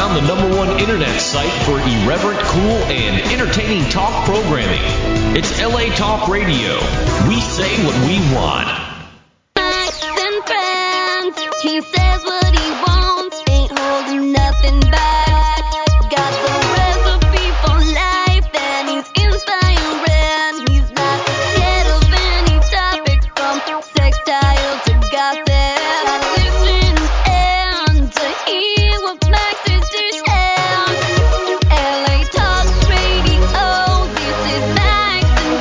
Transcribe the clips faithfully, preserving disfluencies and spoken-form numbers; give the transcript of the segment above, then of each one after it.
found the number one internet site for irreverent, cool, and entertaining talk programming. It's L A Talk Radio. We say what we want. Max and Friends. He says what he wants, ain't holding nothing back. Got the recipe for life, and he's inspiring. He's not scared of any topic, from sextile to gossip. Listen and to hear what Max is to share. L A Talk Radio, this is Max and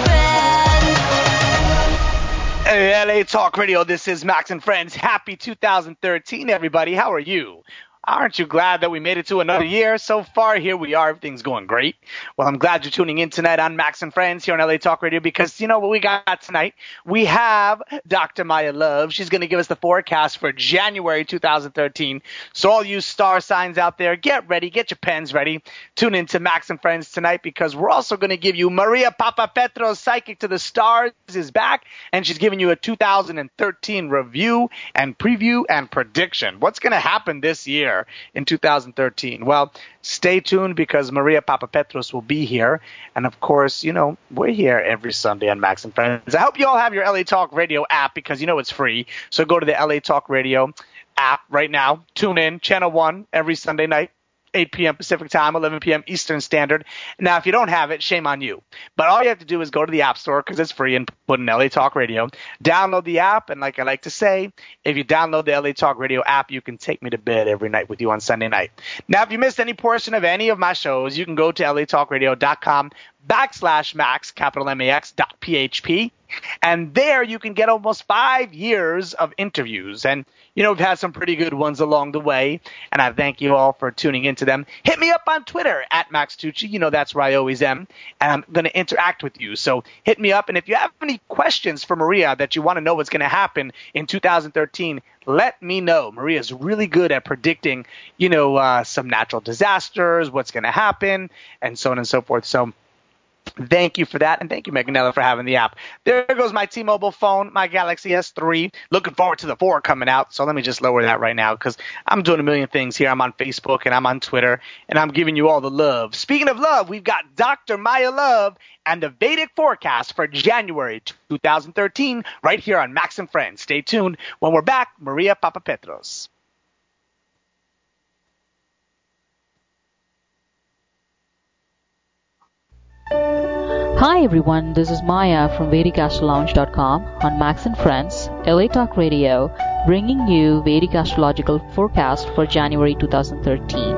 Friends. Hey, L A Talk Radio, this is Max and Friends. Happy two thousand thirteen, everybody. How are you? Aren't you glad that we made it to another year? So far, here we are. Everything's going great. Well, I'm glad you're tuning in tonight on Max and Friends here on L A Talk Radio, because you know what we got tonight? We have Doctor Maya Love. She's going to give us the forecast for January two thousand thirteen. So all you star signs out there, get ready. Get your pens ready. Tune in to Max and Friends tonight, because we're also going to give you Maria Papapetros, Psychic to the Stars, is back, and she's giving you a two thousand thirteen review and preview and prediction. What's going to happen this year in two thousand thirteen? Well, stay tuned, because Maria Papapetros will be here. And of course, you know, we're here every Sunday on Max and Friends. I hope you all have your L A Talk Radio app, because you know it's free. So go to the L A Talk Radio app right now. Tune in, Channel one, every Sunday night, eight p.m. Pacific Time, eleven p.m. Eastern Standard. Now, if you don't have it, shame on you. But all you have to do is go to the App Store, because it's free, and put in L A Talk Radio. Download the app, and like I like to say, if you download the L A Talk Radio app, you can take me to bed every night with you on Sunday night. Now, if you missed any portion of any of my shows, you can go to latalkradio.com backslash max, capital M A X, dot P H P. And there you can get almost five years of interviews. And, you know, we've had some pretty good ones along the way. And I thank you all for tuning into them. Hit me up on Twitter, at Max Tucci. You know that's where I always am. And I'm going to interact with you. So hit me up. And if you have any questions for Maria that you want to know what's going to happen in two thousand thirteen, let me know. Maria's really good at predicting, you know, uh, some natural disasters, what's going to happen, and so on and so forth. So thank you for that, and thank you, Meganella, for having the app. There goes my T-Mobile phone, my Galaxy S three. Looking forward to the four coming out, so let me just lower that right now, because I'm doing a million things here. I'm on Facebook, and I'm on Twitter, and I'm giving you all the love. Speaking of love, we've got Doctor Maya Love and the Vedic forecast for January two thousand thirteen right here on Max and Friends. Stay tuned. When we're back, Maria Papapetros. Hi everyone, this is Maya from Vedic Astro Lounge dot com on Max and Friends, L A Talk Radio, bringing you Vedic astrological forecast for January two thousand thirteen.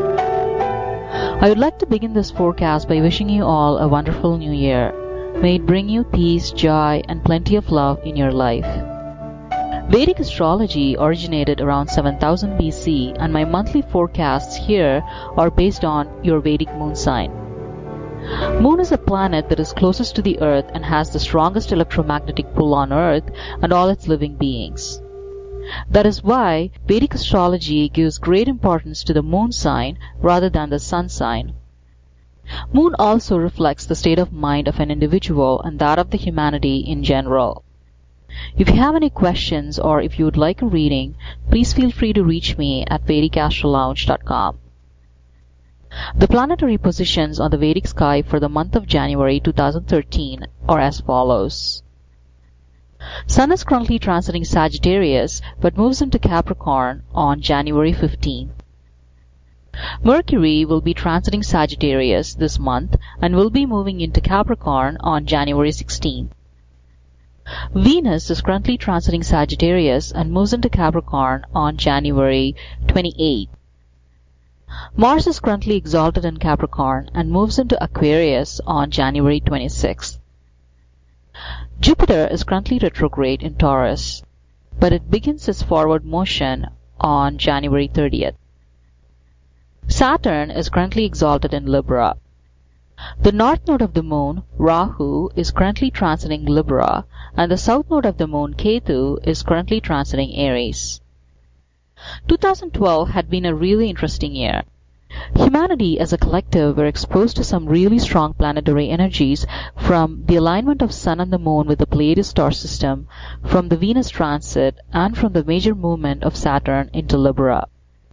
I would like to begin this forecast by wishing you all a wonderful new year. May it bring you peace, joy, and plenty of love in your life. Vedic astrology originated around seven thousand B C, and my monthly forecasts here are based on your Vedic moon sign. Moon is a planet that is closest to the Earth and has the strongest electromagnetic pull on Earth and all its living beings. That is why Vedic astrology gives great importance to the moon sign rather than the sun sign. Moon also reflects the state of mind of an individual and that of the humanity in general. If you have any questions or if you would like a reading, please feel free to reach me at Vedic Astro Lounge dot com. The planetary positions on the Vedic sky for the month of January two thousand thirteen are as follows. Sun is currently transiting Sagittarius but moves into Capricorn on January fifteenth. Mercury will be transiting Sagittarius this month and will be moving into Capricorn on January sixteenth. Venus is currently transiting Sagittarius and moves into Capricorn on January twenty-eighth. Mars is currently exalted in Capricorn and moves into Aquarius on January twenty-sixth. Jupiter is currently retrograde in Taurus, but it begins its forward motion on January thirtieth. Saturn is currently exalted in Libra. The north node of the moon, Rahu, is currently transiting Libra, and the south node of the moon, Ketu, is currently transiting Aries. two thousand twelve had been a really interesting year. Humanity as a collective were exposed to some really strong planetary energies from the alignment of Sun and the Moon with the Pleiades star system, from the Venus transit, and from the major movement of Saturn into Libra.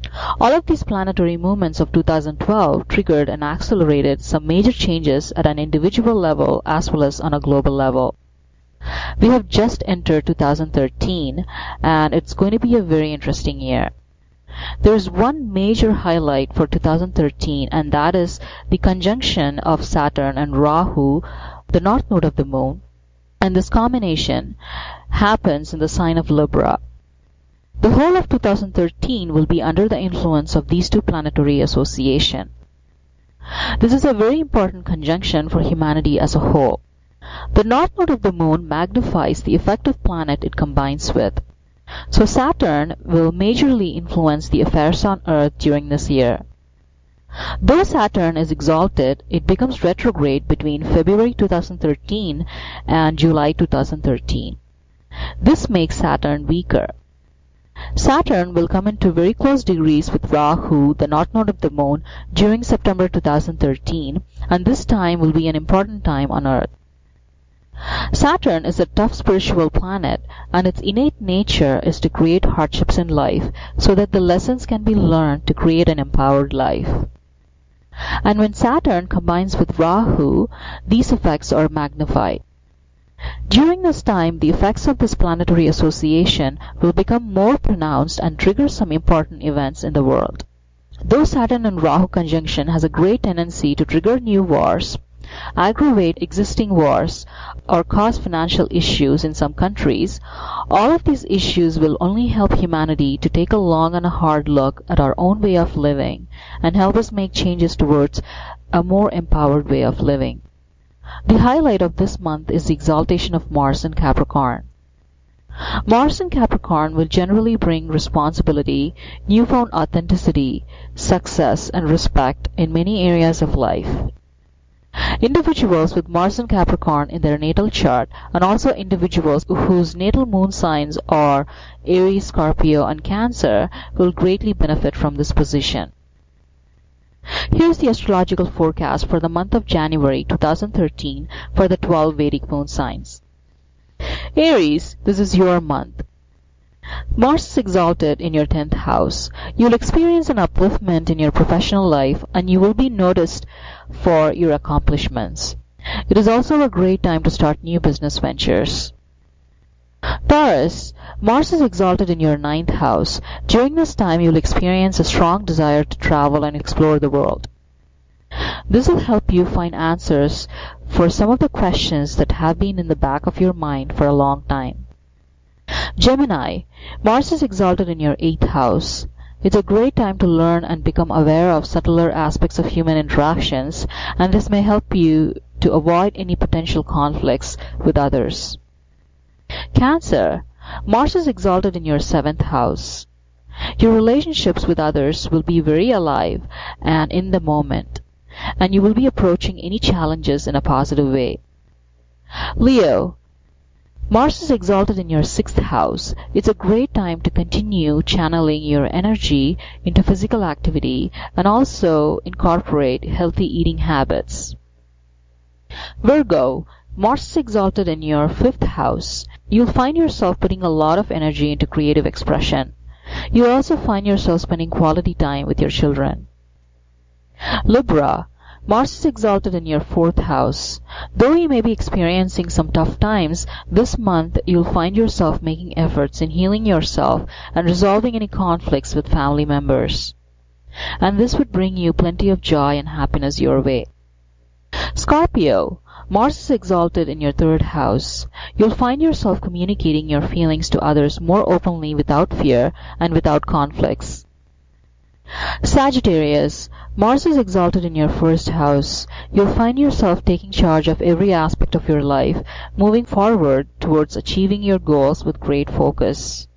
All of these planetary movements of two thousand twelve triggered and accelerated some major changes at an individual level as well as on a global level. We have just entered two thousand thirteen, and it's going to be a very interesting year. There is one major highlight for two thousand thirteen, and that is the conjunction of Saturn and Rahu, the north node of the moon, and this combination happens in the sign of Libra. The whole of two thousand thirteen will be under the influence of these two planetary associations. This is a very important conjunction for humanity as a whole. The north node of the moon magnifies the effective planet it combines with. So Saturn will majorly influence the affairs on Earth during this year. Though Saturn is exalted, it becomes retrograde between February two thousand thirteen and July two thousand thirteen. This makes Saturn weaker. Saturn will come into very close degrees with Rahu, the north node of the moon, during September two thousand thirteen, and this time will be an important time on Earth. Saturn is a tough spiritual planet, and its innate nature is to create hardships in life so that the lessons can be learned to create an empowered life. And when Saturn combines with Rahu, these effects are magnified. During this time, the effects of this planetary association will become more pronounced and trigger some important events in the world. Though Saturn and Rahu conjunction has a great tendency to trigger new wars, aggravate existing wars, or cause financial issues in some countries, all of these issues will only help humanity to take a long and a hard look at our own way of living and help us make changes towards a more empowered way of living. The highlight of this month is the exaltation of Mars in Capricorn. Mars in Capricorn will generally bring responsibility, newfound authenticity, success, and respect in many areas of life. Individuals with Mars in Capricorn in their natal chart, and also individuals whose natal moon signs are Aries, Scorpio, and Cancer, will greatly benefit from this position. Here's the astrological forecast for the month of January two thousand thirteen for the twelve Vedic moon signs. Aries, this is your month. Mars is exalted in your tenth house. You'll experience an upliftment in your professional life, and you will be noticed for your accomplishments. It is also a great time to start new business ventures. Taurus, Mars is exalted in your ninth house. During this time, you'll experience a strong desire to travel and explore the world. This will help you find answers for some of the questions that have been in the back of your mind for a long time. Gemini, Mars is exalted in your eighth house. It's a great time to learn and become aware of subtler aspects of human interactions, and this may help you to avoid any potential conflicts with others. Cancer, Mars is exalted in your seventh house. Your relationships with others will be very alive and in the moment, and you will be approaching any challenges in a positive way. Leo, Mars is exalted in your sixth house. It's a great time to continue channeling your energy into physical activity and also incorporate healthy eating habits. Virgo, Mars is exalted in your fifth house. You'll find yourself putting a lot of energy into creative expression. You'll also find yourself spending quality time with your children. Libra, Mars is exalted in your fourth house. Though you may be experiencing some tough times, this month you'll find yourself making efforts in healing yourself and resolving any conflicts with family members. And this would bring you plenty of joy and happiness your way. Scorpio, Mars is exalted in your third house. You'll find yourself communicating your feelings to others more openly without fear and without conflicts. Sagittarius, Mars is exalted in your first house. You'll find yourself taking charge of every aspect of your life, moving forward towards achieving your goals with great focus.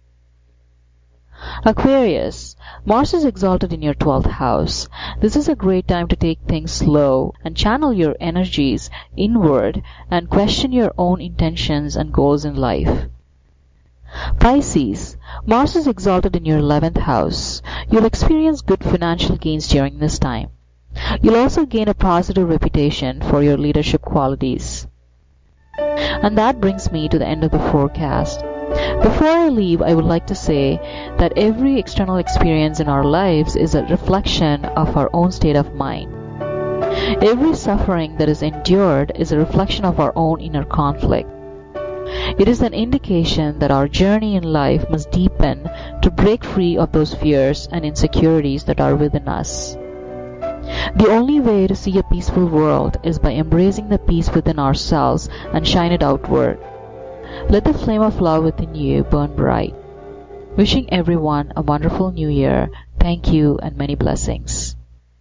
Aquarius, Mars is exalted in your twelfth house. This is a great time to take things slow and channel your energies inward and question your own intentions and goals in life. Pisces, Mars is exalted in your eleventh house. You'll experience good financial gains during this time. You'll also gain a positive reputation for your leadership qualities. And that brings me to the end of the forecast. Before I leave, I would like to say that every external experience in our lives is a reflection of our own state of mind. Every suffering that is endured is a reflection of our own inner conflict. It is an indication that our journey in life must deepen to break free of those fears and insecurities that are within us. The only way to see a peaceful world is by embracing the peace within ourselves and shine it outward. Let the flame of love within you burn bright. Wishing everyone a wonderful new year. Thank you and many blessings.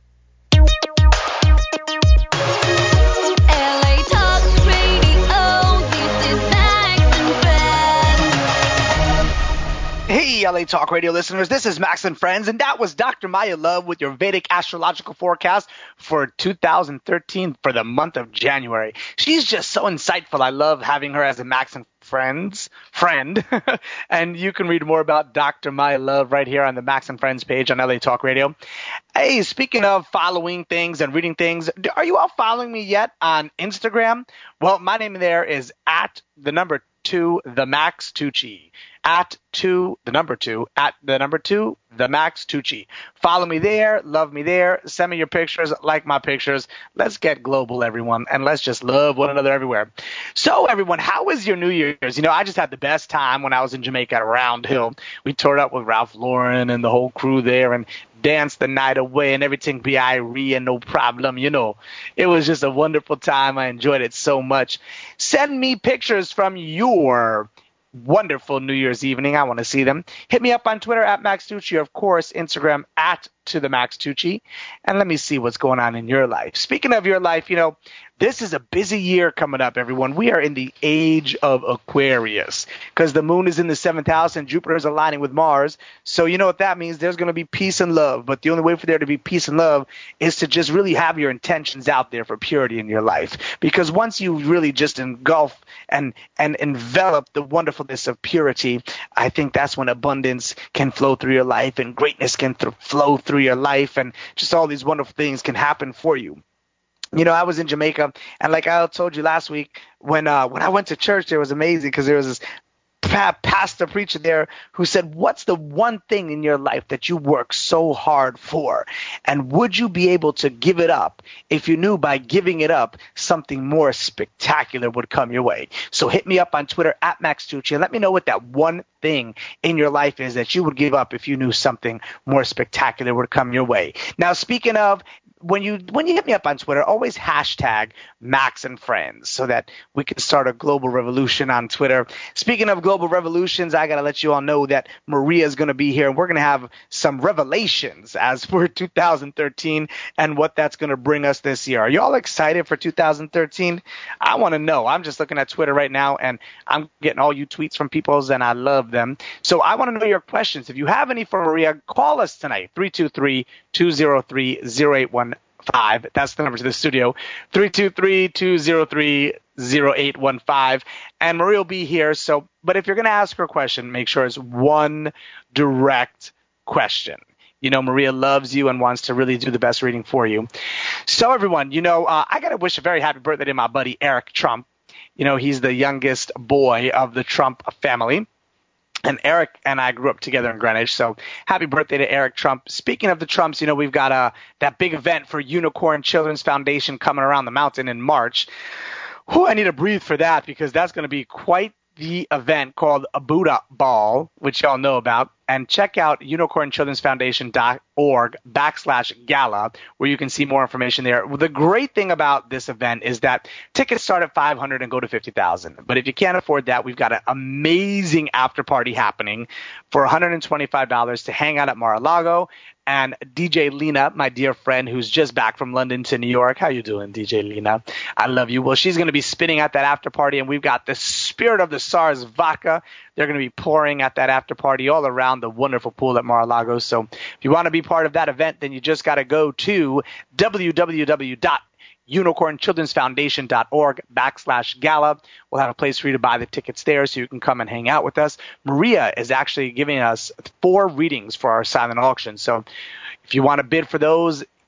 Hey, L A Talk Radio listeners, this is Max and Friends, and that was Doctor Maya Love with your Vedic astrological forecast for two thousand thirteen for the month of January. She's just so insightful. I love having her as a Max and Friends friend, and you can read more about Doctor Maya Love right here on the Max and Friends page on L A Talk Radio. Hey, speaking of following things and reading things, are you all following me yet on Instagram? Well, my name there is at the number two, the Max Tucci. At two, the number two, at the number two, the Max Tucci. Follow me there, love me there, send me your pictures, like my pictures. Let's get global, everyone, and let's just love one another everywhere. So, everyone, how was your New Year's? You know, I just had the best time when I was in Jamaica at Round Hill. We toured up with Ralph Lauren and the whole crew there and danced the night away and everything be Irie and no problem, you know. It was just a wonderful time. I enjoyed it so much. Send me pictures from your wonderful New Year's evening. I want to see them. Hit me up on Twitter at Max Tucci, of course, Instagram at to the Max Tucci, and let me see what's going on in your life. Speaking of your life, you know, this is a busy year coming up, everyone. We are in the age of Aquarius because the moon is in the seventh house and Jupiter is aligning with Mars. So you know what that means? There's going to be peace and love. But the only way for there to be peace and love is to just really have your intentions out there for purity in your life. Because once you really just engulf and, and envelop the wonderfulness of purity, I think that's when abundance can flow through your life and greatness can th- flow through your life and just all these wonderful things can happen for you. You know, I was in Jamaica, and like I told you last week, when uh, when I went to church, it was amazing because there was this pa- pastor preacher there who said, what's the one thing in your life that you work so hard for? And would you be able to give it up if you knew by giving it up, something more spectacular would come your way? So hit me up on Twitter at Max Tucci and let me know what that one thing in your life is that you would give up if you knew something more spectacular would come your way. Now, speaking of, When you when you hit me up on Twitter, always hashtag Max and Friends so that we can start a global revolution on Twitter. Speaking of global revolutions, I got to let you all know that Maria is going to be here, and we're going to have some revelations as for two thousand thirteen and what that's going to bring us this year. Are you all excited for two thousand thirteen? I want to know. I'm just looking at Twitter right now, and I'm getting all you tweets from people, and I love them. So I want to know your questions. If you have any for Maria, call us tonight, three two three, two zero three, zero eight one five. That's the number to the studio, three two three, two zero three, zero eight one five. And Maria will be here. So, but if you're going to ask her a question, make sure it's one direct question. You know, Maria loves you and wants to really do the best reading for you. So, everyone, you know, uh, I got to wish a very happy birthday to my buddy Eric Trump. You know, he's the youngest boy of the Trump family. And Eric and I grew up together in Greenwich, so happy birthday to Eric Trump. Speaking of the Trumps, you know, we've got uh, that big event for Unicorn Children's Foundation coming around the mountain in March. Whew, I need to breathe for that because that's going to be quite the event called a Buddha Ball, which y'all know about. And check out unicorn children's foundation dot org backslash gala, where you can see more information there. The great thing about this event is that tickets start at five hundred dollars and go to fifty thousand dollars. But if you can't afford that, we've got an amazing after party happening for one hundred twenty-five dollars to hang out at Mar-a-Lago. And D J Lena, my dear friend, who's just back from London to New York. How you doing, D J Lena? I love you. Well, she's going to be spinning at that after party, and we've got the Spirit of the Stars vodka. They're going to be pouring at that after party all around the wonderful pool at Mar-a-Lago. So if you want to be part of that event, then you just got to go to w w w dot unicorn children's foundation dot org backslash gala. We'll have a place for you to buy the tickets there so you can come and hang out with us. Maria is actually giving us four readings for our silent auction. So if you want to bid for those,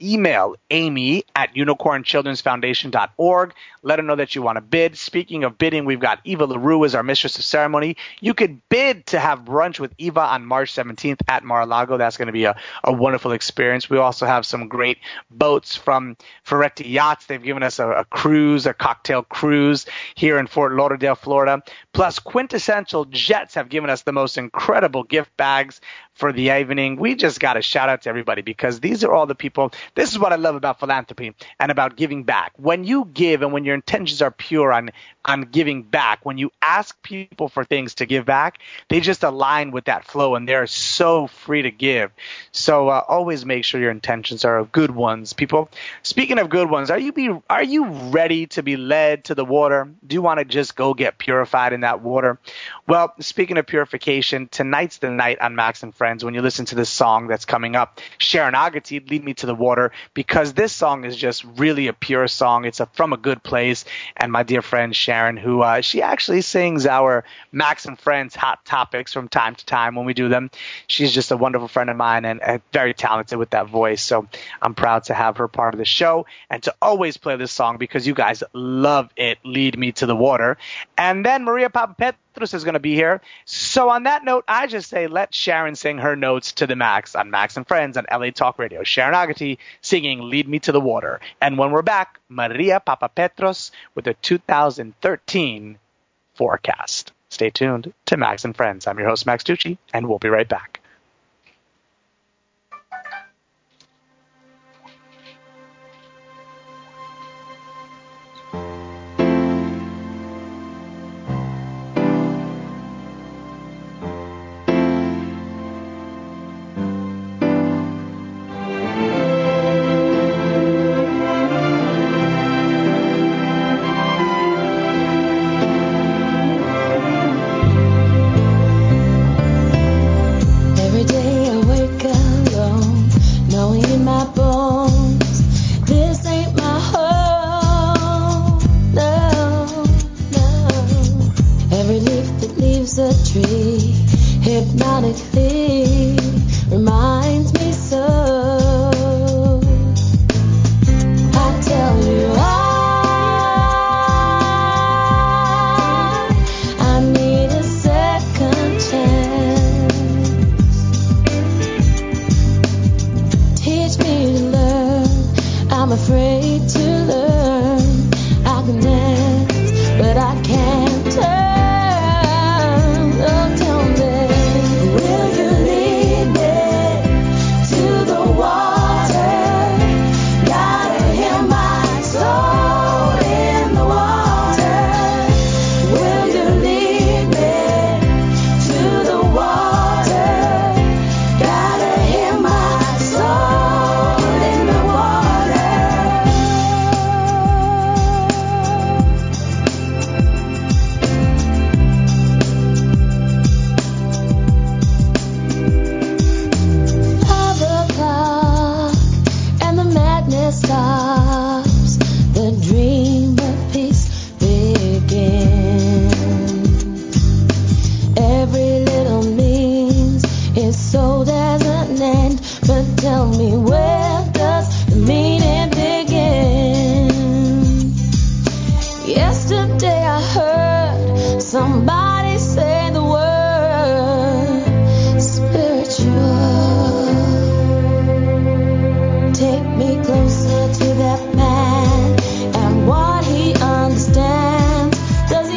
email Amy at unicorn children's foundation dot org. Let her know that you want to bid. Speaking of bidding, we've got Eva LaRue as our mistress of ceremony. You could bid to have brunch with Eva on March seventeenth at Mar-a-Lago. That's going to be a, a wonderful experience. We also have some great boats from Ferretti Yachts. They've given us a, a cruise, a cocktail cruise here in Fort Lauderdale, Florida. Plus, Quintessential Jets have given us the most incredible gift bags for the evening. We just got to shout out to everybody because these are all the people. This is what I love about philanthropy and about giving back. When you give and when your intentions are pure on, on giving back, when you ask people for things to give back, they just align with that flow and they're so free to give. So uh, always make sure your intentions are good ones, people. Speaking of good ones, are you be are you ready to be led to the water? Do you want to just go get purified in that water? Well, speaking of purification, tonight's the night on Max and Friends when you listen to this song that's coming up, Sharon Agati, Lead Me to the Water, because this song is just really a pure song. It's a, from a good place. And my dear friend Sharon, who uh, she actually sings our Max and Friends Hot Topics from time to time when we do them. She's just a wonderful friend of mine and, and very talented with that voice. So I'm proud to have her part of the show and to always play this song because you guys love it, Lead Me to the Water. And then Maria Papapetros is going to be here. So on that note, I just say let Sharon sing her notes to the max on Max and Friends on L A Talk Radio. Sharon Agati singing Lead Me to the Water. And when we're back, Maria Papapetros with the two thousand thirteen forecast. Stay tuned to Max and Friends. I'm your host, Max Tucci, and we'll be right back.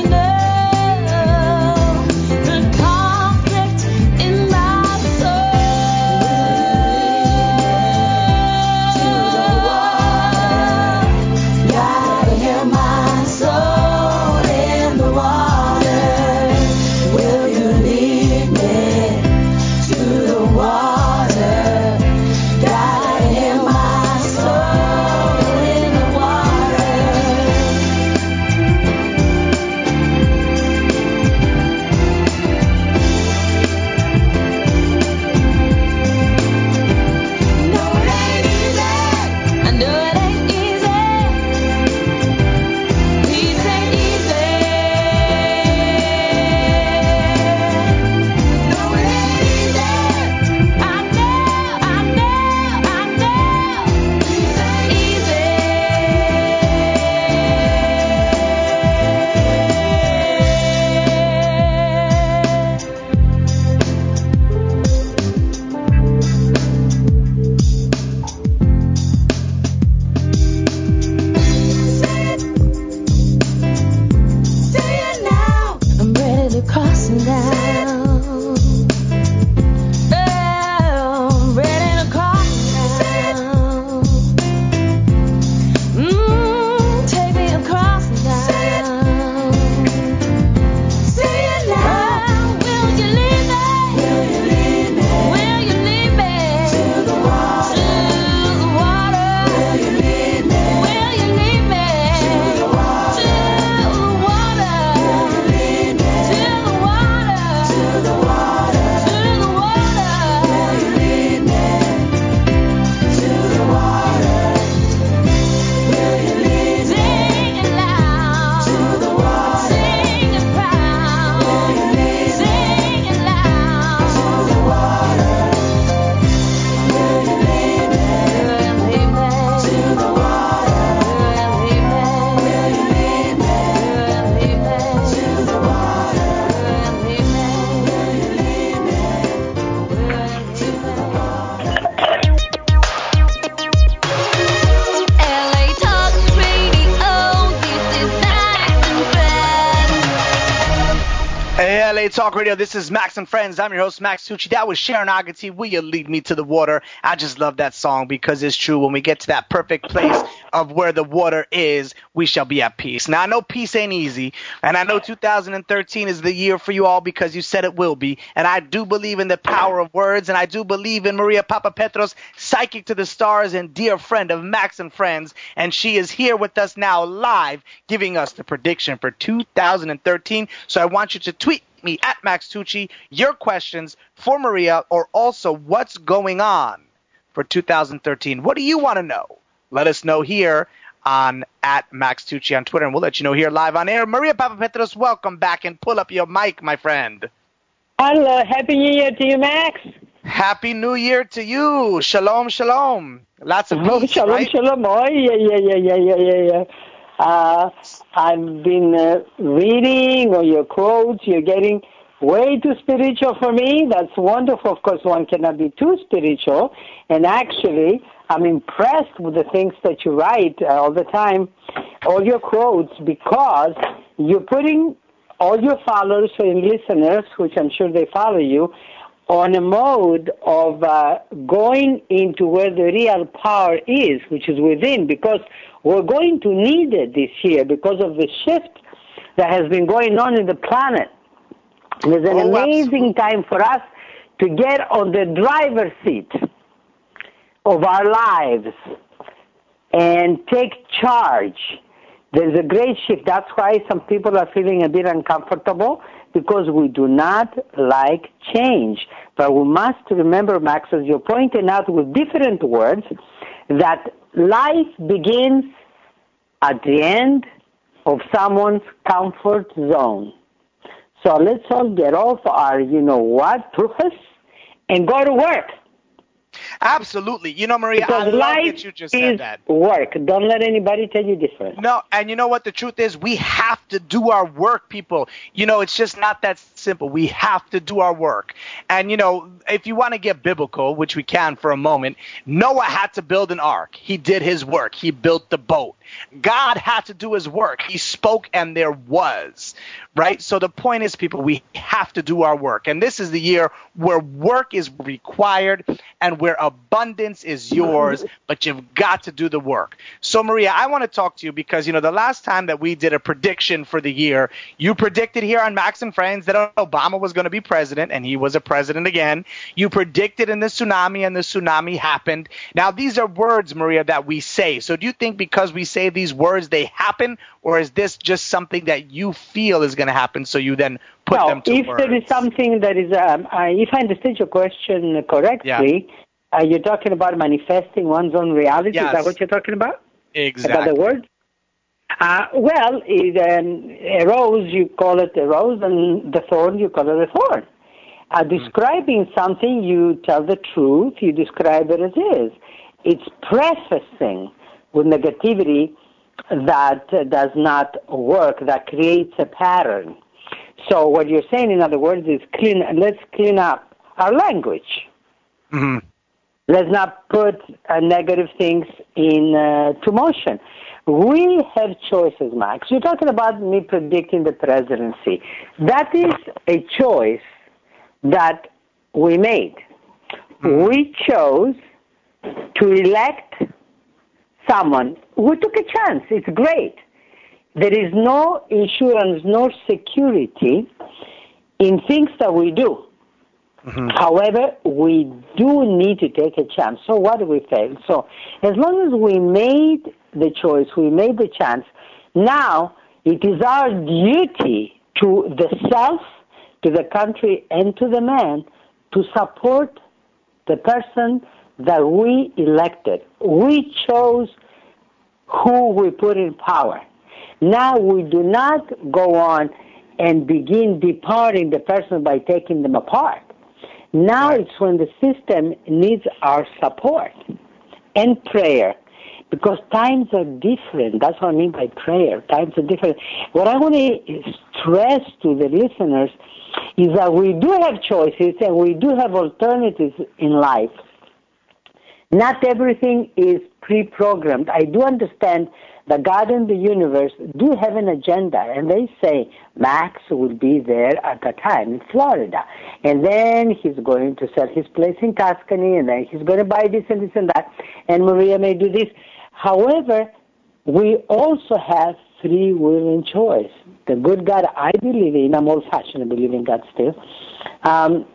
Conflict in my soul. Talk Radio. This is Max and Friends. I'm your host, Max Tucci. That was Sharon Agati. Will You Lead Me to the Water? I just love that song because it's true. When we get to that perfect place of where the water is, we shall be at peace. Now, I know peace ain't easy, and I know two thousand thirteen is the year for you all because you said it will be. And I do believe in the power of words, and I do believe in Maria Papapetros, psychic to the stars and dear friend of Max and Friends. And she is here with us now live, giving us the prediction for two thousand thirteen. So I want you to tweet me at Max Tucci your questions for Maria, or also what's going on for two thousand thirteen. What do you want to know? Let us know here on at Max Tucci on Twitter, and we'll let you know here live on air. Maria Papapetros, welcome back, and pull up your mic, my friend. Hello, Happy New Year to you, Max. Happy New Year to you. Shalom, shalom. Lots of peace, oh, shalom, right? shalom. Oh, yeah, yeah, yeah, yeah, yeah, yeah, yeah. Uh, I've been uh, reading all your quotes. You're getting way too spiritual for me. That's wonderful. Of course, one cannot be too spiritual. And actually, I'm impressed with the things that you write uh, all the time, all your quotes, because you're putting all your followers and listeners, which I'm sure they follow you, on a mode of uh, going into where the real power is, which is within, because we're going to need it this year because of the shift that has been going on in the planet. There's an oh, amazing absolutely. time for us to get on the driver's seat of our lives and take charge. There's a great shift. That's why some people are feeling a bit uncomfortable, because we do not like change. But we must remember, Max, as you're pointing out with different words, that life begins at the end of someone's comfort zone. So let's all get off our, you know what, tuhas, and go to work. Absolutely. You know, Maria, Because I love life that you just is said that. work. Don't let anybody tell you different. No, and you know what the truth is? We have to do our work, people. You know, it's just not that simple. We have to do our work. And, you know, if you want to get biblical, which we can for a moment, Noah had to build an ark. He did his work. He built the boat. God had to do his work. He spoke and there was, right? So the point is, people, we have to do our work. And this is the year where work is required and where abundance is yours, but you've got to do the work. So, Maria, I want to talk to you because, you know, the last time that we did a prediction for the year, you predicted here on Max and Friends that Obama was going to be president, and he was a president again. You predicted in the tsunami, and the tsunami happened. Now, these are words, Maria, that we say. So do you think because we say these words, they happen, or is this just something that you feel is going to happen, so you then put no, them to if words? there is something that is, um, uh, if I understood your question correctly, yeah. uh, you're talking about manifesting one's own reality. Yes. Is that what you're talking about? Exactly. About the word? Uh, well, it, um, a rose, you call it a rose, and the thorn, you call it a thorn. Uh, describing something, you tell the truth, you describe it as is. It's prefacing with negativity that uh, does not work, that creates a pattern. So what you're saying, in other words, is clean. Let's clean up our language. Mm-hmm. Let's not put uh, negative things in uh, to motion. We have choices, Max. You're talking about me predicting the presidency. That is a choice that we made. Mm-hmm. We chose to elect someone. We took a chance. It's great. There is no insurance nor security in things that we do. Mm-hmm. However, we do need to take a chance. So what do we fail? So as long as we made the choice, we made the chance, now it is our duty to the self, to the country, and to the man to support the person that we elected. We chose who we put in power. Now we do not go on and begin departing the person by taking them apart. Now right. It's when the system needs our support and prayer, because times are different. That's what I mean by prayer. Times are different. What I want to stress to the listeners is that we do have choices and we do have alternatives in life. Not everything is pre-programmed. I do understand that God and the universe do have an agenda, and they say Max will be there at the time in Florida, and then he's going to sell his place in Tuscany, and then he's going to buy this and this and that, and Maria may do this. However, we also have free will and choice. The good God I believe in, I'm old-fashioned, I believe in God still, um,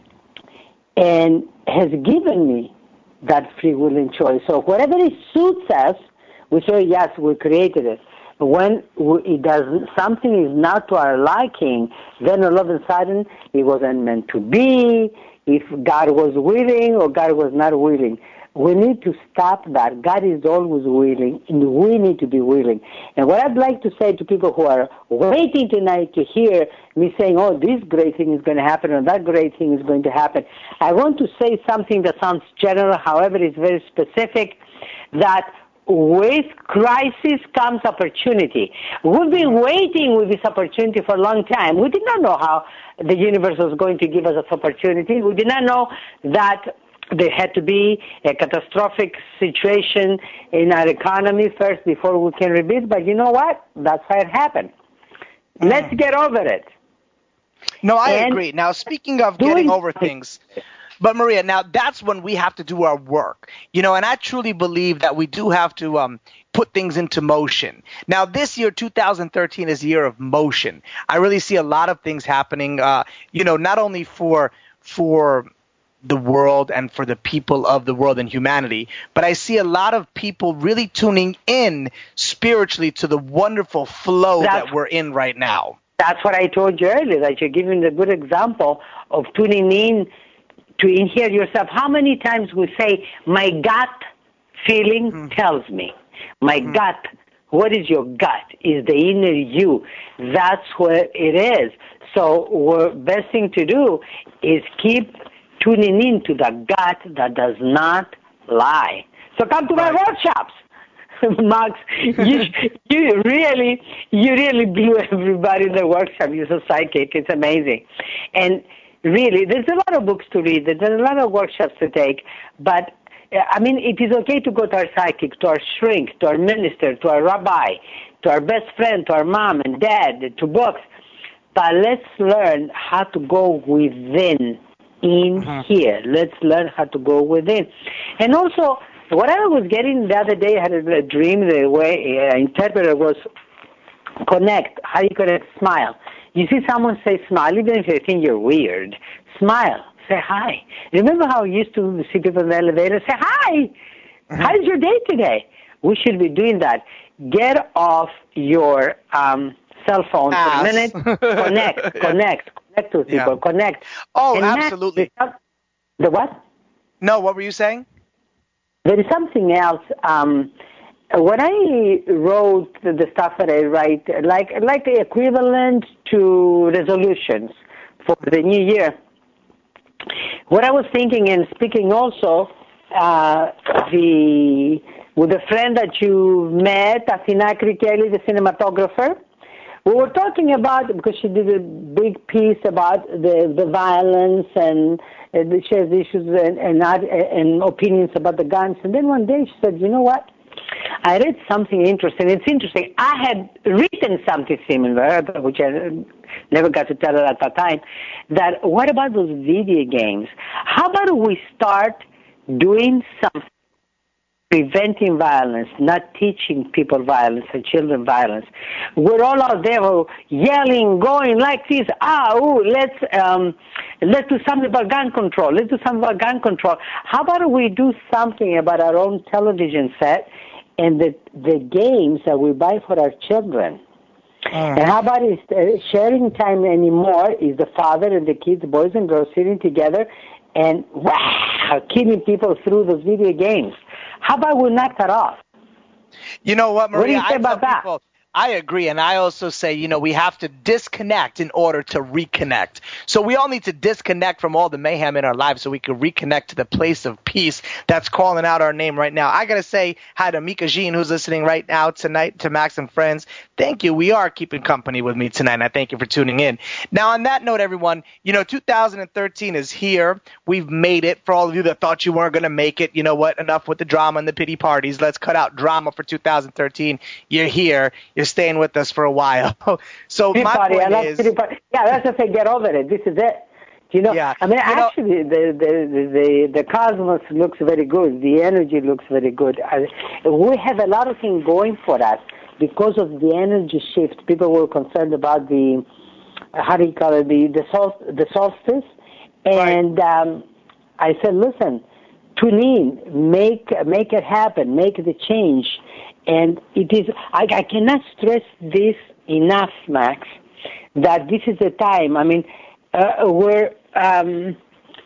and has given me that free will and choice. So whatever it suits us, we say, yes, we created it. When it doesn't, something is not to our liking, then all of a sudden it wasn't meant to be. If God was willing or God was not willing, we need to stop that. God is always willing, and we need to be willing. And what I'd like to say to people who are waiting tonight to hear me saying, oh, this great thing is going to happen, or that great thing is going to happen, I want to say something that sounds general, however, it's very specific, that with crisis comes opportunity. We've been waiting with this opportunity for a long time. We did not know how the universe was going to give us this opportunity. We did not know that there had to be a catastrophic situation in our economy first before we can rebuild. But you know what? That's how it happened. Mm. Let's get over it. No, I and agree. Now, speaking of getting over things, but Maria, now that's when we have to do our work, you know, and I truly believe that we do have to um, put things into motion. Now, this year, two thousand thirteen, is a year of motion. I really see a lot of things happening, uh, you know, not only for for the world and for the people of the world and humanity, but I see a lot of people really tuning in spiritually to the wonderful flow that's, that we're in right now. That's what I told you earlier, that you're giving a good example of tuning in to hear yourself. How many times we say, my gut feeling mm-hmm. tells me. My mm-hmm. gut, what is your gut? Is the inner you. That's where it is. So the best thing to do is keep tuning into the gut that does not lie. So come to my workshops. Max, you, you really, you really blew everybody in the workshop. You're so psychic. It's amazing. And really, there's a lot of books to read. There's a lot of workshops to take. But, I mean, it is okay to go to our psychic, to our shrink, to our minister, to our rabbi, to our best friend, to our mom and dad, to books. But let's learn how to go within, in uh-huh. here. Let's learn how to go within. And also, what I was getting the other day, I had a dream, the way I interpreted was connect. How you connect? Smile. You see someone say smile, even if they think you're weird. Smile. Say hi. Remember how you used to see people in the elevator say hi? Mm-hmm. How's your day today? We should be doing that. Get off your um, cell phone Ass. for a minute. Connect. yeah. Connect. Connect with people. Yeah. Connect. Oh, and absolutely. Next, the what? No, what were you saying? There is something else. Um, when I wrote the stuff that I write, like like the equivalent to resolutions for the new year, what I was thinking and speaking also uh, the with a friend that you met, Athina Krikeli, the cinematographer, we were talking about, because she did a big piece about the, the violence and uh, she has issues and, and, and opinions about the guns. And then one day she said, you know what? I read something interesting. It's interesting. I had written something similar, which I never got to tell her at that time, that what about those video games? How about we start doing something preventing violence, not teaching people violence and children violence. We're all out there yelling, going like this, ah, ooh, let's, um, let's do something about gun control. Let's do something about gun control. How about we do something about our own television set and the, the games that we buy for our children? Mm. And how about is uh, sharing time anymore is the father and the kids, boys and girls, sitting together and wow, killing people through those video games. How about we knock that off? You know what, Maria? What do you say I about tell that? people, I agree, and I also say, you know, we have to disconnect in order to reconnect. So we all need to disconnect from all the mayhem in our lives so we can reconnect to the place of peace that's calling out our name right now. I got to say hi to Mika Jean, who's listening right now tonight, to Max and Friends. Thank you. We are keeping company with me tonight, and I thank you for tuning in. Now, on that note, everyone, you know, two thousand thirteen is here. We've made it. For all of you that thought you weren't going to make it, you know what? Enough with the drama and the pity parties. Let's cut out drama for two thousand thirteen. You're here. You're staying with us for a while. So pity my party, point I is, yeah, that's just say get over it. This is it. You know, yeah, I mean, you actually, know, the, the the the cosmos looks very good. The energy looks very good. I, we have a lot of things going for us because of the energy shift. People were concerned about the how do you call it, the the, sol- the solstice, and right. um, I said, listen, tune in, make make it happen, make the change. And it is, I, I cannot stress this enough, Max, that this is the time. I mean, uh, we're, um,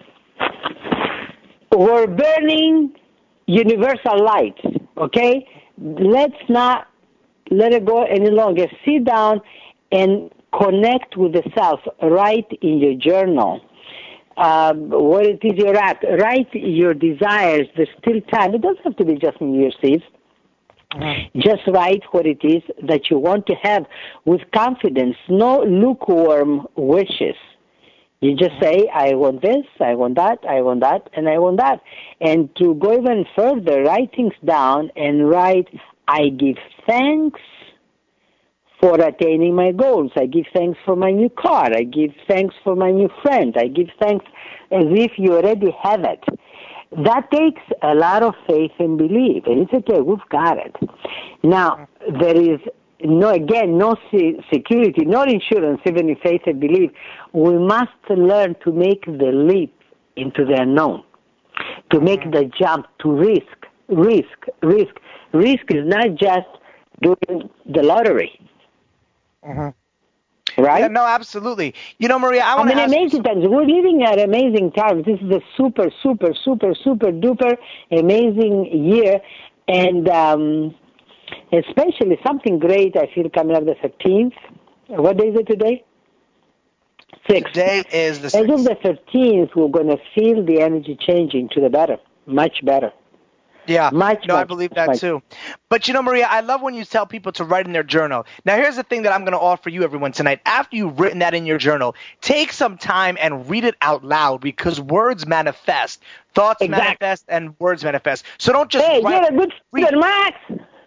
we're burning universal light, okay? Let's not let it go any longer. Sit down and connect with the self. Write in your journal um, what it is you're at. Write your desires. There's still time. It doesn't have to be just New Year's Eve. Mm-hmm. Just write what it is that you want to have with confidence, no lukewarm wishes. You just say, I want this, I want that, I want that, and I want that. And to go even further, write things down and write, I give thanks for attaining my goals. I give thanks for my new car. I give thanks for my new friend. I give thanks as if you already have it. That takes a lot of faith and belief, and it's okay, we've got it. Now, there is, no again, no se- security, no insurance, even in faith and belief. We must learn to make the leap into the unknown, to make the jump, to risk, risk, risk. Risk is not just doing the lottery. Mm-hmm. Right? Yeah, no, absolutely. You know, Maria, I want I mean, to ask amazing times. We're living at amazing times. This is a super, super, super, super duper amazing year, and um, especially something great I feel coming up the thirteenth. What day is it today? Sixth. Today is the sixth. As of the thirteenth, we're going to feel the energy changing to the better, much better. Yeah, much, no, much, I believe that much. too. But, you know, Maria, I love when you tell people to write in their journal. Now, here's the thing that I'm going to offer you, everyone, tonight. After you've written that in your journal, take some time and read it out loud because words manifest. Thoughts exactly. manifest and words manifest. So don't just hey, write. Hey, you're a good student, Max.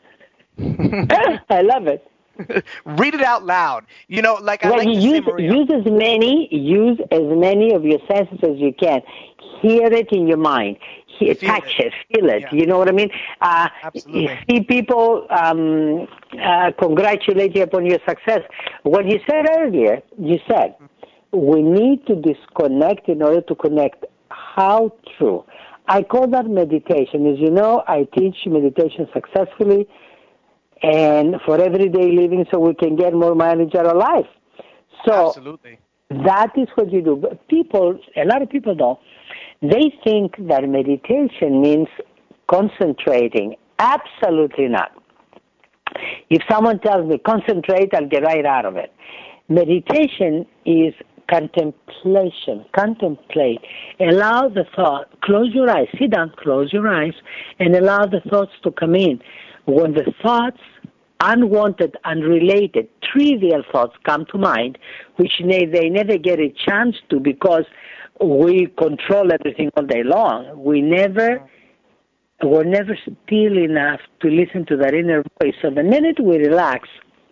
I love it. Read it out loud. You know, like I well, like to use, say, Maria. Use as many, use as many of your senses as you can. Hear it in your mind. Hear, feel touch it. it. Feel it. Yeah. You know what I mean? Uh, Absolutely. You see people um, uh, congratulate you upon your success. What you said earlier, you said, we need to disconnect in order to connect. How true. I call that meditation. As you know, I teach meditation successfully and for everyday living so we can get more mileage out of life. So Absolutely. That is what you do. But people, a lot of people don't. They think that meditation means concentrating. Absolutely not. If someone tells me concentrate, I'll get right out of it. Meditation is contemplation. Contemplate. Allow the thought, close your eyes, sit down, close your eyes, and allow the thoughts to come in. When the thoughts, unwanted, unrelated, trivial thoughts come to mind, which they, they never get a chance to because we control everything all day long. We never, we're never still enough to listen to that inner voice. So the minute we relax,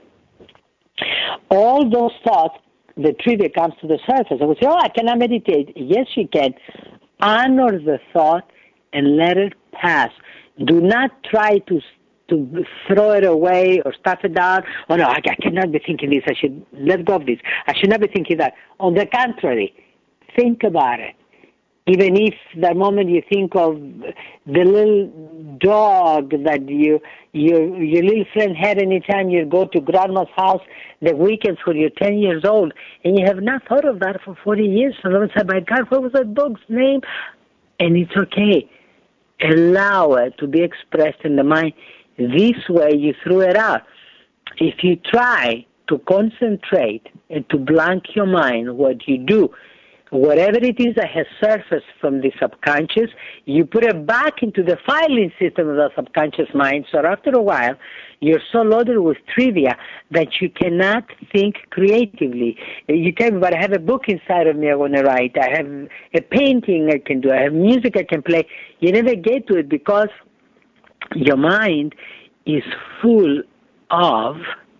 all those thoughts, the trivia comes to the surface. And we say, oh, I cannot meditate. Yes, you can. Honor the thought and let it pass. Do not try to to throw it away or stuff it down. Oh, no, I, I cannot be thinking this. I should let go of this. I should not be thinking that. On the contrary, think about it. Even if the moment you think of the little dog that you, your, your little friend had anytime you go to grandma's house the weekends when you're ten years old, and you have not thought of that for forty years, and all of a sudden, my God, what was that dog's name? And it's okay. Allow it to be expressed in the mind. This way you threw it out. if you try to concentrate and to blank your mind, what you do, whatever it is that has surfaced from the subconscious, you put it back into the filing system of the subconscious mind. So after a while, you're so loaded with trivia that you cannot think creatively. You tell me, but I have a book inside of me I want to write. I have a painting I can do. I have music I can play. You never get to it because your mind is full of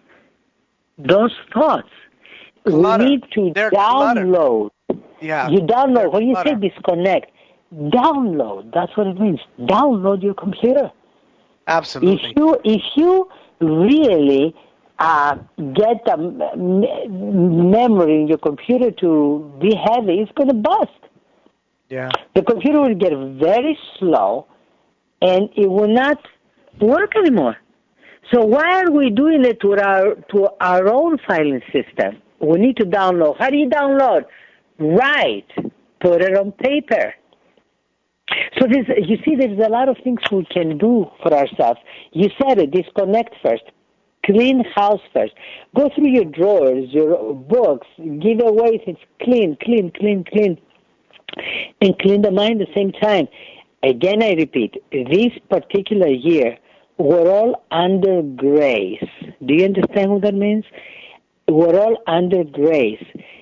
those thoughts. Clutter. We need to They're download. Yeah. You download. When you clutter. say disconnect, download. That's what it means. Download your computer. Absolutely. If you if you really uh, get the m- memory in your computer to be heavy, it's going to bust. Yeah. The computer will get very slow, and it will not work anymore. So why are we doing it to our to our own filing system? We need to download. How do you download? Write. Put it on paper. So this, you see, there's a lot of things we can do for ourselves. You said it, disconnect first. Clean house first. Go through your drawers, your books, give away things. Clean, clean, clean, clean. And clean the mind at the same time. Again, I repeat, this particular year, we're all under grace. Do you understand what that means? We're all under grace.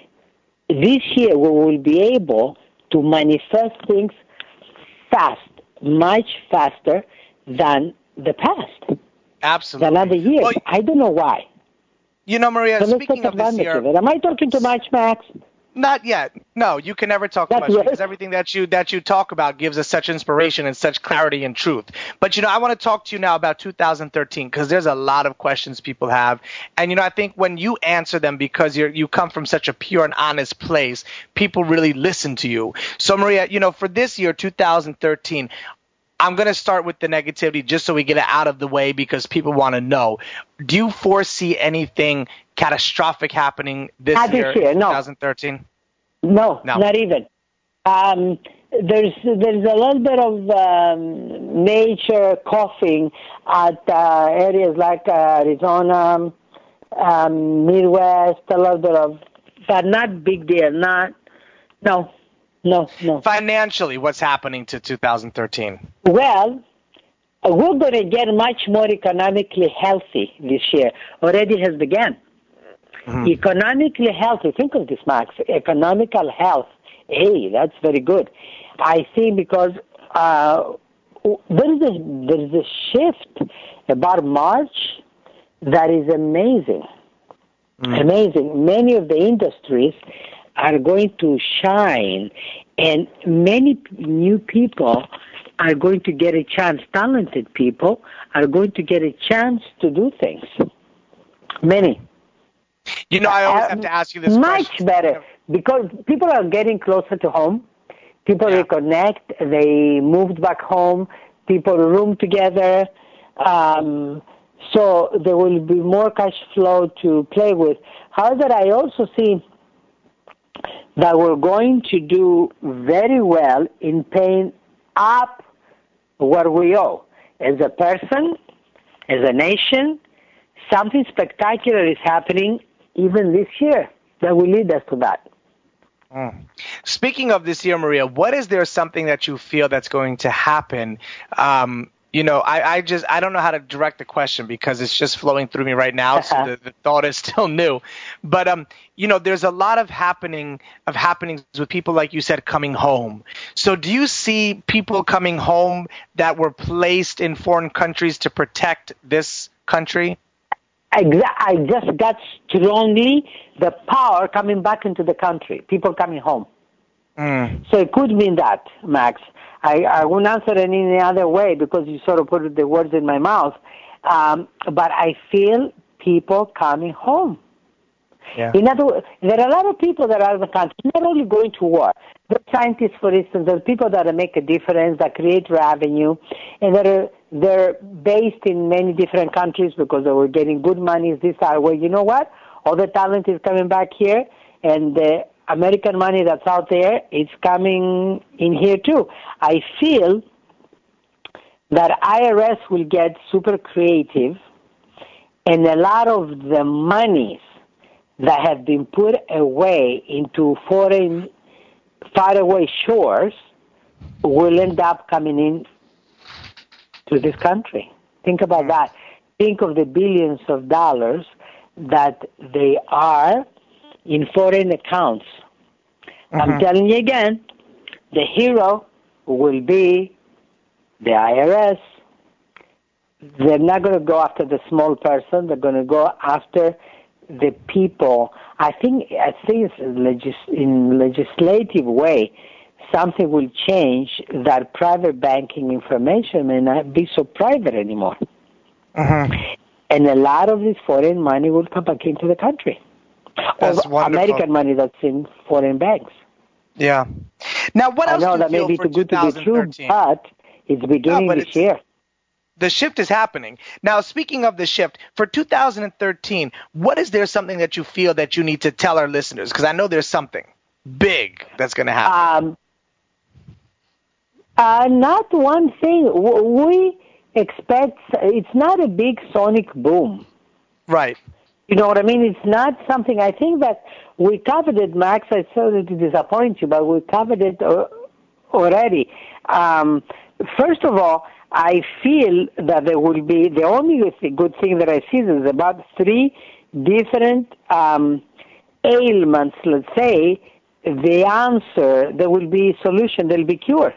This year, we will be able to manifest things fast, much faster than the past. Absolutely. Than other years. Well, I don't know why. You know, Maria, So let's speaking take of this advantage year, of it. Am I talking too much, Max? not yet. No, you can never talk too Not much yet. because everything that you that you talk about gives us such inspiration and such clarity and truth. But, you know, I want to talk to you now about two thousand thirteen because there's a lot of questions people have. And, you know, I think when you answer them because you're, you come from such a pure and honest place, people really listen to you. So, Maria, you know, for this year, two thousand thirteen, I'm going to start with the negativity just so we get it out of the way because people want to know. Do you foresee anything catastrophic happening this Not this year, year, in no. twenty thirteen? No, No. not even. Um, there's there's a little bit of um, nature coughing at uh, areas like uh, Arizona, um, Midwest, a little bit of, but not big deal. Not, no, no, no. Financially, what's happening to two thousand thirteen? Well, we're going to get much more economically healthy this year. Already has begun. Mm-hmm. Economically healthy. Think of this, Max. Economical health. Hey, that's very good. I think because uh, there is a there is a shift about March that is amazing. Mm. Amazing. Many of the industries are going to shine, and many new people are going to get a chance. Talented people are going to get a chance to do things. Many. You know, I always have to ask you this much question. Much better, because people are getting closer to home. People yeah. reconnect. They moved back home. People room together. Um, so there will be more cash flow to play with. However, I also see that we're going to do very well in paying up what we owe. As a person, as a nation, something spectacular is happening even this year that will lead us to that. Mm. Speaking of this year, Maria, what is there something that you feel that's going to happen? Um, you know, I, I just I don't know how to direct the question because it's just flowing through me right now, so the, the thought is still new. But um, you know, there's a lot of happening of happenings with people, like you said, coming home. So, do you see people coming home that were placed in foreign countries to protect this country? I just got strongly the power coming back into the country, people coming home. Mm. So it could mean that, Max. I, I won't answer it in any other way because you sort of put the words in my mouth. Um, but I feel people coming home. Yeah. In other words, there are a lot of people that are in the country, not only going to war. There are scientists, for instance, there are people that make a difference, that create revenue, and that are they're based in many different countries because they were getting good money. This are where, you know what? All the talent is coming back here, and the American money that's out there is coming in here too. I feel that I R S will get super creative And a lot of the monies that have been put away into foreign, faraway shores will end up coming in to this country. Think about that. Think of the billions of dollars that they are in foreign accounts. Mm-hmm. I'm telling you again, the hero will be the I R S. They're not going to go after the small person. They're going to go after the people. I think I think it's legis- in legislative way, something will change that private banking information may not be so private anymore. Uh-huh. And a lot of this foreign money will come back into the country. That's or wonderful. American money that's in foreign banks. Yeah. Now, what else I know do you that may feel be for too good to be true, but it's beginning no, but this it's, year. The shift is happening. Now, speaking of the shift, for two thousand thirteen, what is there something that you feel that you need to tell our listeners? Because I know there's something big that's going to happen. Um, uh, not one thing. We expect, it's not a big sonic boom. Right. You know what I mean? It's not something, I think that we covered it, Max. I sorry to disappoint you, but we covered it uh, already. Um, first of all, I feel that there will be, the only good thing that I see is about three different um, ailments, let's say, the answer, there will be solution, there will be cure.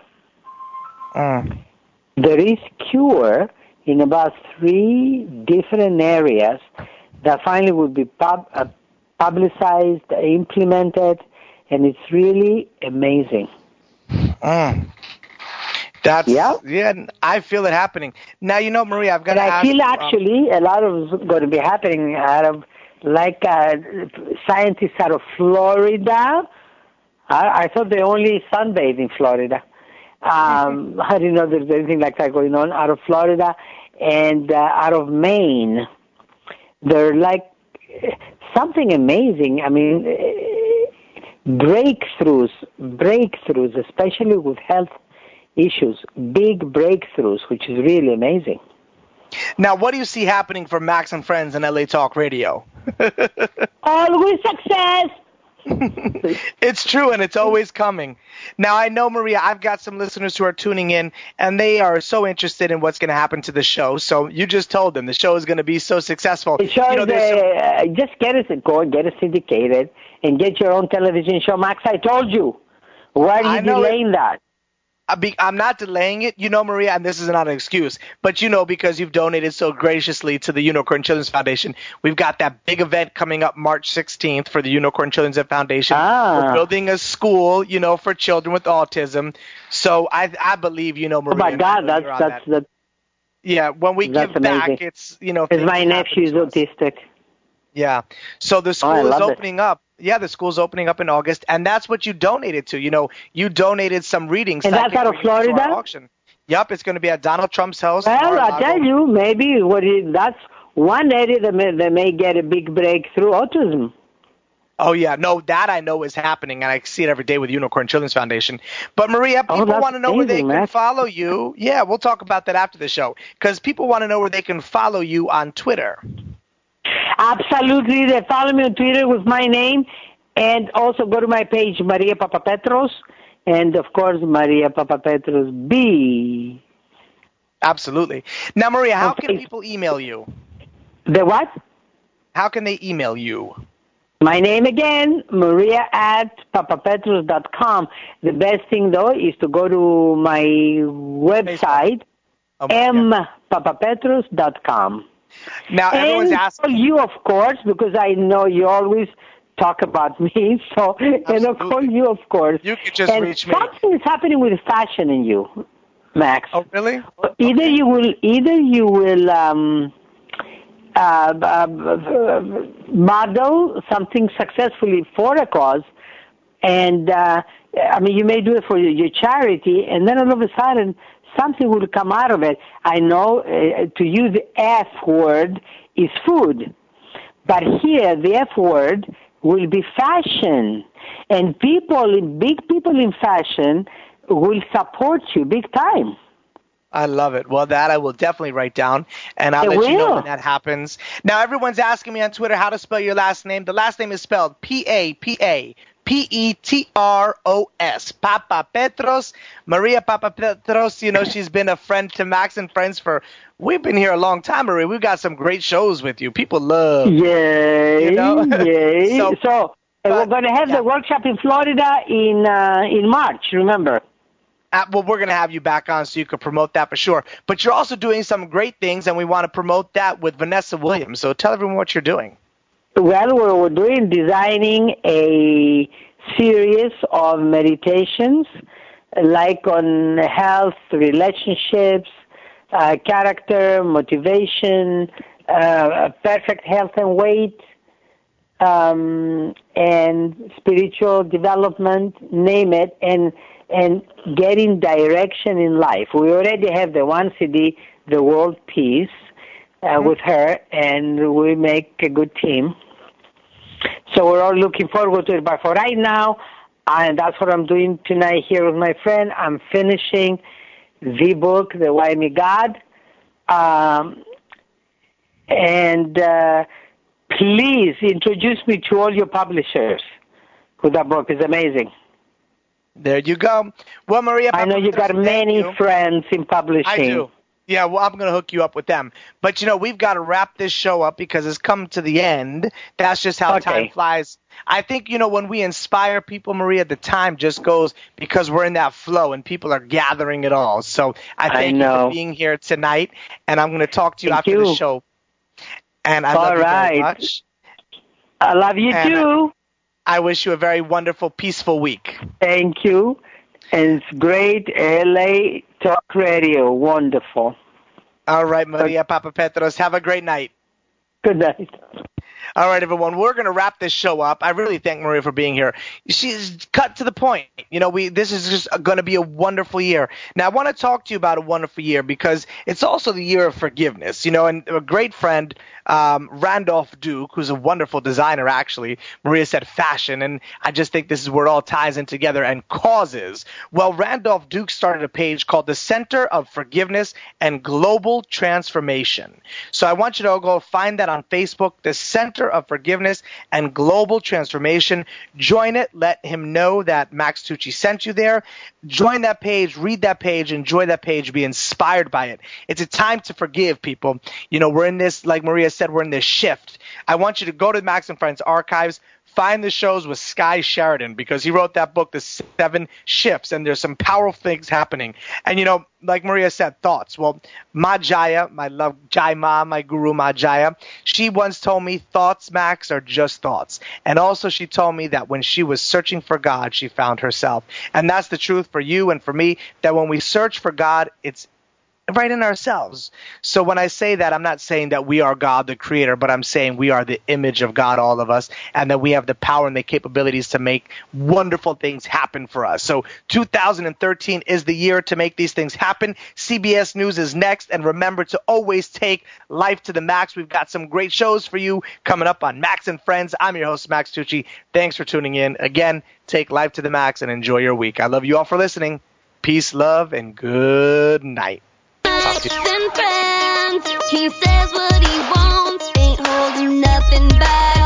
Mm. There is cure in about three different areas that finally will be pub, uh, publicized, implemented, and it's really amazing. Mm. That's, yeah. yeah, I feel it happening. Now, you know, Maria, I've got and to I ask feel you, actually um, a lot of it's going to be happening out of, like, uh, scientists out of Florida. I, I thought they only sunbathe in Florida. Um, I didn't know there's anything like that going on out of Florida and uh, out of Maine. They're like something amazing. I mean, breakthroughs, breakthroughs, especially with health issues, big breakthroughs, which is really amazing. Now, what do you see happening for Max and Friends and L A Talk Radio? Always success. It's true, and it's always coming. Now, I know, Maria, I've got some listeners who are tuning in, and they are so interested in what's going to happen to the show. So you just told them the show is going to be so successful. The show you know, is, uh, some... just get it going, get it syndicated, and get your own television show. Max, I told you. Why are you delaying it... that? I'm not delaying it, you know, Maria, and this is not an excuse, but you know, because you've donated so graciously to the Unicorn Children's Foundation, we've got that big event coming up March sixteenth for the Unicorn Children's Foundation. Ah. We're building a school, you know, for children with autism. So I I believe, you know, Maria. Oh my God, that's that's that. the. Yeah, when we that's give amazing. back, it's, you know. Because my nephew is autistic. Yeah. So the school oh, is opening it. up. Yeah, the school's opening up in August, and that's what you donated to. You know, you donated some readings. And that's out of Florida? Auction. Yep, it's going to be at Donald Trump's house. Well, I tell you, maybe what is, that's one area that may, that may get a big breakthrough, autism. Oh, yeah. No, that I know is happening, and I see it every day with Unicorn Children's Foundation. But, Maria, people oh, want to know amazing, where they man. can follow you. Yeah, we'll talk about that after the show, because people want to know where they can follow you on Twitter. Absolutely. They follow me on Twitter with my name, and also go to my page, Maria Papapetros, and, of course, Maria Papapetros B. Absolutely. Now, Maria, how okay. can people email you? The what? How can they email you? My name again, Maria at papapetros dot com. The best thing, though, is to go to my website, oh, m papapetros dot com. Now, everyone's and asking you, of course, because I know you always talk about me. So, Absolutely. and I'll call you, of course. You can just and reach me. Something is happening with fashion in you, Max. Oh, really? Either okay. you will, either you will um, uh, uh, model something successfully for a cause, and uh, I mean, you may do it for your, your charity, and then all of a sudden, something will come out of it. I know uh, to use the F word is food, but here the F word will be fashion, and people, big people in fashion, will support you big time. I love it. Well, that I will definitely write down, and I'll It let you know will. when that happens. Now, everyone's asking me on Twitter how to spell your last name. The last name is spelled P A P A P E T R O S. Papa Petros. Maria Papa Petros, you know, she's been a friend to Max and Friends for, we've been here a long time, Maria. We've got some great shows with you. People love Yay, You know? yay. So- So, uh, we're but- going to have yeah. the workshop in Florida in uh, in March, remember? Uh, well, we're going to have you back on so you can promote that for sure. But you're also doing some great things, and we want to promote that with Vanessa Williams. So tell everyone what you're doing. Well, we're we're doing, designing a series of meditations, like on health, relationships, uh, character, motivation, uh, perfect health and weight, um, and spiritual development, name it, and and getting direction in life. We already have the one C D, The World Peace, uh, with her, and we make a good team. So we're all looking forward to it. But for right now, and that's what I'm doing tonight here with my friend, I'm finishing the book, The Why Me God. Um, and uh, please introduce me to all your publishers with that book. It's amazing. There you go. Well, Maria, I know you got thank many you. friends in publishing. I do. Yeah, well, I'm going to hook you up with them. But, you know, we've got to wrap this show up because it's come to the end. That's just how Okay. time flies. I think, you know, when we inspire people, Maria, the time just goes because we're in that flow and people are gathering it all. So I I thank you know. for being here tonight, and I'm going to talk to you Thank after you. the show. And I All love you very right. much. I love you And, uh, too. I wish you a very wonderful, peaceful week. Thank you. And it's great. L A Talk Radio. Wonderful. All right, Maria Papa Petros. Have a great night. Good night. All right, everyone, we're going to wrap this show up. I really thank Maria for being here. She's cut to the point. You know, we this is just going to be a wonderful year. Now, I want to talk to you about a wonderful year because it's also the year of forgiveness. You know, and a great friend, um, Randolph Duke, who's a wonderful designer, actually. Maria said fashion, and I just think this is where it all ties in together, and causes. Well, Randolph Duke started a page called the Center of Forgiveness and Global Transformation. So I want you to go find that on Facebook, the Center of Forgiveness and Global Transformation. Join it. Let him know that Max Tucci sent you there. Join that page, read that page, enjoy that page, be inspired by it. It's a time to forgive, people. You know, we're in this, like Maria said, we're in this shift. I want you to go to Max and Friends archives, find the shows with Sky Sheridan, because he wrote that book, The Seven Shifts, and there's some powerful things happening. And, you know, like Maria said, thoughts. Well, Ma Jaya, my love, Jai Ma, my guru Ma Jaya, she once told me thoughts, Max, are just thoughts. And also she told me that when she was searching for God, she found herself. And that's the truth for you and for me, that when we search for God, it's right in ourselves. So when I say that, I'm not saying that we are God, the creator, but I'm saying we are the image of God, all of us, and that we have the power and the capabilities to make wonderful things happen for us. So two thousand thirteen is the year to make these things happen. C B S News is next, and remember to always take life to the max. We've got some great shows for you coming up on Max and Friends. I'm your host, Max Tucci. Thanks for tuning in. Again, take life to the max and enjoy your week. I love you all for listening. Peace, love, and good night. Max and Friends. He says what he wants, ain't holding nothing back.